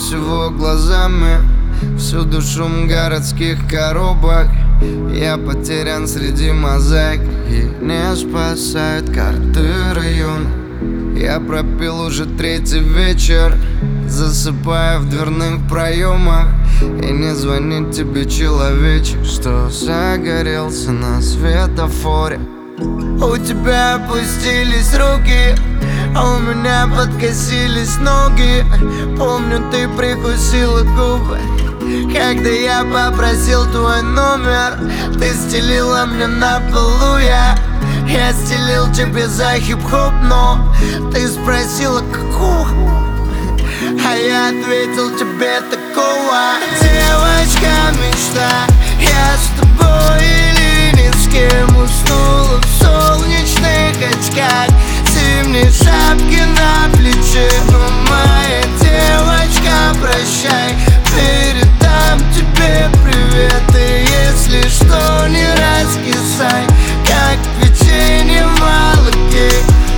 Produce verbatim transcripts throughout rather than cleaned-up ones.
всего глазами. Всюду шум городских коробок. Я потерян среди мозаик, и не спасают карты района. Я пропил уже третий вечер, засыпая в дверных проемах. И не звонит тебе человечек, что загорелся на светофоре. У тебя опустились руки, а у меня подкосились ноги. Помню, ты прикусила губы, когда я попросил твой номер. Ты стелила мне на полу, я Я стелил тебе за хип-хоп, но ты спросила, какого, а я ответил тебе такого. Девочка мечта, я с тобой или ни с кем. Уснула в солнечных очках, зимней шапки на плече. Но моя девочка, прощай, передам тебе привет. И если что, не раскисай, как печенье в молоке.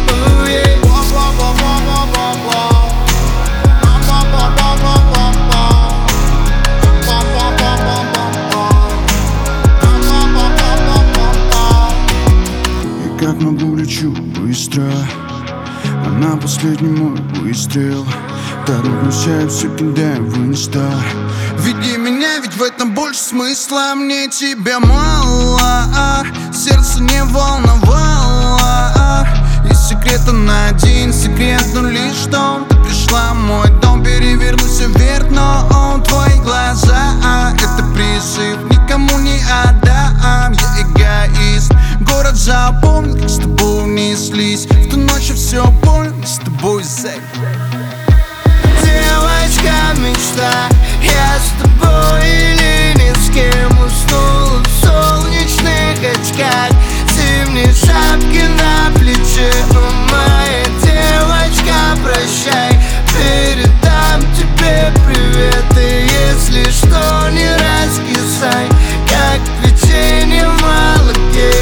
И как могу лечу быстро, а на последний мой выстрел торопимся, я все кидаю в инста. Веди меня, ведь в этом больше смысла. Мне тебя мало, а сердце не волновало. И секрета на один секрет, но лишь что ты пришла в мой дом. Переверну все вверх, но он твои глаза, а это призыв никому не отдам. Я эгоист, город запомнил, как с тобой унеслись. В ту ночь я все понял, мы с тобой зэк. Девочка мечта, я с тобой или ни с кем. Уснула в солнечных очках, зимней шапки на плече. Но моя девочка, прощай, передам тебе привет. И если что, не раскисай, как печенье в молоке.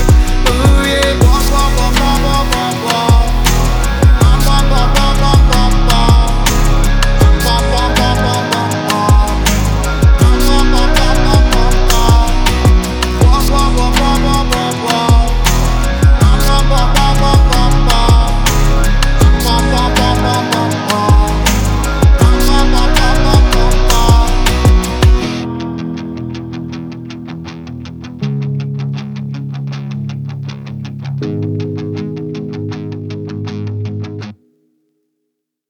Thank you.